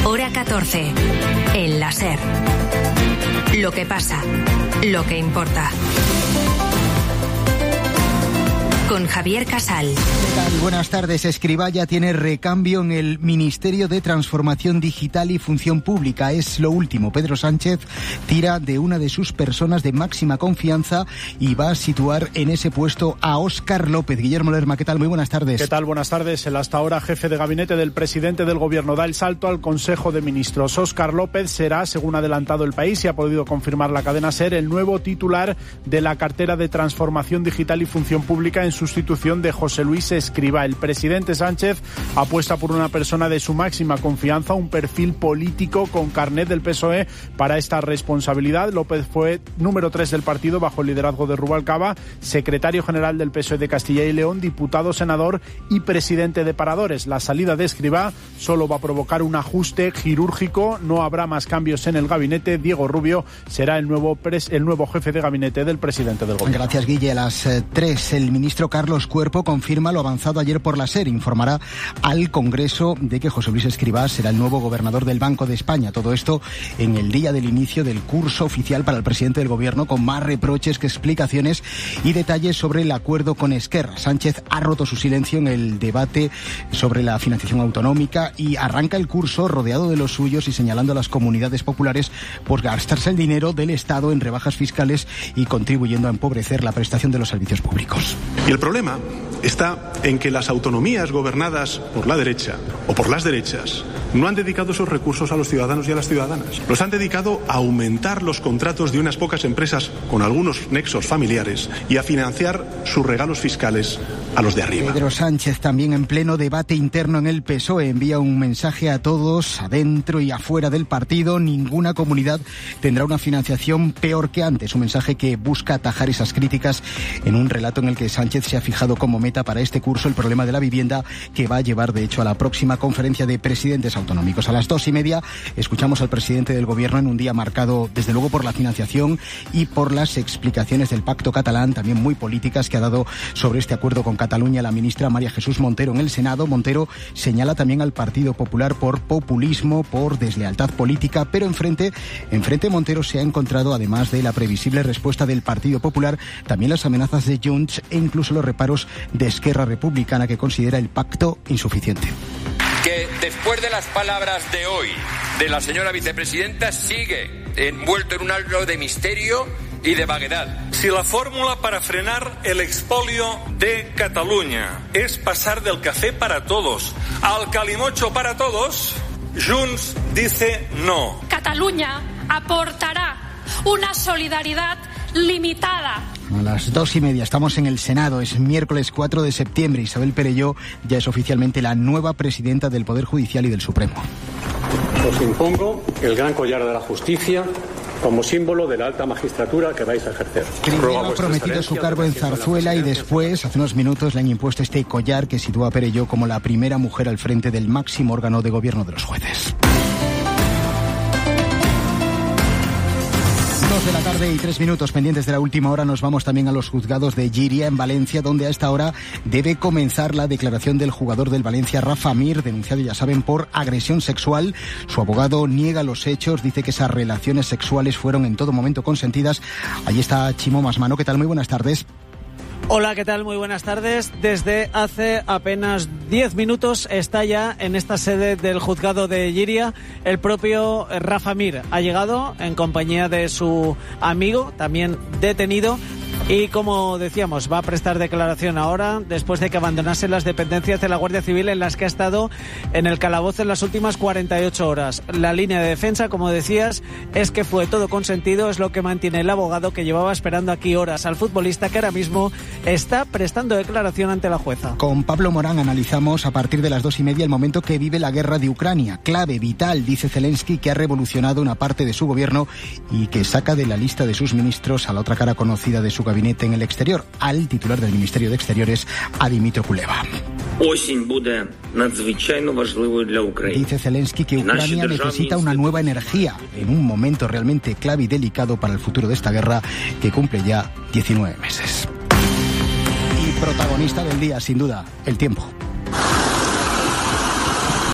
Hora 14. El la SER. Lo que pasa, lo que importa. Con Javier Casal. ¿Qué tal? Buenas tardes. Escrivá ya tiene recambio en el Ministerio de Transformación Digital y Función Pública. Es lo último. Pedro Sánchez tira de una de sus personas de máxima confianza y va a situar en ese puesto a Óscar López. Guillermo Lerma, ¿qué tal? Muy buenas tardes. ¿Qué tal? Buenas tardes. El hasta ahora jefe de gabinete del presidente del Gobierno da el salto al Consejo de Ministros. Óscar López será, según ha adelantado El País y ha podido confirmar la cadena SER, el nuevo titular de la cartera de Transformación Digital y Función Pública en sustitución de José Luis Escrivá. El presidente Sánchez apuesta por una persona de su máxima confianza, un perfil político con carnet del PSOE para esta responsabilidad. López fue número 3 del partido bajo el liderazgo de Rubalcaba, secretario general del PSOE de Castilla y León, diputado, senador y presidente de Paradores. La salida de Escrivá solo va a provocar un ajuste quirúrgico, no habrá más cambios en el gabinete. Diego Rubio será el nuevo jefe de gabinete del presidente del Gobierno. Gracias, Guille. A las 3, el ministro Carlos Cuerpo confirma lo avanzado ayer por la SER. Informará al Congreso de que José Luis Escrivá será el nuevo gobernador del Banco de España. Todo esto en el día del inicio del curso oficial para el presidente del Gobierno, con más reproches que explicaciones y detalles sobre el acuerdo con Esquerra. Sánchez ha roto su silencio en el debate sobre la financiación autonómica y arranca el curso rodeado de los suyos y señalando a las comunidades populares por gastarse el dinero del Estado en rebajas fiscales y contribuyendo a empobrecer la prestación de los servicios públicos. Y el problema está en que las autonomías gobernadas por la derecha o por las derechas no han dedicado esos recursos a los ciudadanos y a las ciudadanas. Los han dedicado a aumentar los contratos de unas pocas empresas con algunos nexos familiares y a financiar sus regalos fiscales a los de arriba. Pedro Sánchez, también en pleno debate interno en el PSOE, envía un mensaje a todos, adentro y afuera del partido. Ninguna comunidad tendrá una financiación peor que antes. Un mensaje que busca atajar esas críticas en un relato en el que Sánchez se ha fijado como meta para este curso el problema de la vivienda, que va a llevar de hecho a la próxima conferencia de presidentes autonómicos. A las 2:30 escuchamos al presidente del Gobierno en un día marcado desde luego por la financiación y por las explicaciones del pacto catalán, también muy políticas, que ha dado sobre este acuerdo con Cataluña la ministra María Jesús Montero en el Senado. Montero señala también al Partido Popular por populismo, por deslealtad política, pero enfrente Montero se ha encontrado, además de la previsible respuesta del Partido Popular, también las amenazas de Junts e incluso los reparos de Esquerra Republicana, que considera el pacto insuficiente. Que después de las palabras de hoy de la señora vicepresidenta sigue envuelto en un halo de misterio y de vaguedad. Si la fórmula para frenar el expolio de Cataluña es pasar del café para todos al calimocho para todos, Junts dice no. Cataluña aportará una solidaridad limitada. A las 2:30 estamos en el Senado. Es miércoles 4 de septiembre. Isabel Perelló ya es oficialmente la nueva presidenta del Poder Judicial y del Supremo. Os impongo el gran collar de la justicia como símbolo de la alta magistratura que vais a ejercer. Primero ha prometido su cargo en Zarzuela y después, hace unos minutos, le han impuesto este collar que sitúa a Perelló como la primera mujer al frente del máximo órgano de gobierno de los jueces. 2 de la tarde y 3 minutos, pendientes de la última hora. Nos vamos también a los juzgados de Llíria, en Valencia, donde a esta hora debe comenzar la declaración del jugador del Valencia, Rafa Mir, denunciado, ya saben, por agresión sexual. Su abogado niega los hechos, dice que esas relaciones sexuales fueron en todo momento consentidas. Allí está Chimo Masmano. ¿Qué tal? Muy buenas tardes. Hola, ¿qué tal? Muy buenas tardes. Desde hace apenas 10 minutos está ya en esta sede del juzgado de Llíria el propio Rafa Mir. Ha llegado en compañía de su amigo, también detenido, y como decíamos, va a prestar declaración ahora, después de que abandonase las dependencias de la Guardia Civil en las que ha estado en el calabozo en las últimas 48 horas. La línea de defensa, como decías, es que fue todo consentido, es lo que mantiene el abogado, que llevaba esperando aquí horas al futbolista, que ahora mismo está prestando declaración ante la jueza. Con Pablo Morán analizamos a partir de las 2:30 el momento que vive la guerra de Ucrania. Clave, vital, dice Zelensky, que ha revolucionado una parte de su gobierno y que saca de la lista de sus ministros a la otra cara conocida de su gabinete en el exterior, al titular del Ministerio de Exteriores, a Dmytro Kuleba. Dice Zelensky que Ucrania necesita una nueva energía en un momento realmente clave y delicado para el futuro de esta guerra que cumple ya 19 meses. Y protagonista del día, sin duda, el tiempo.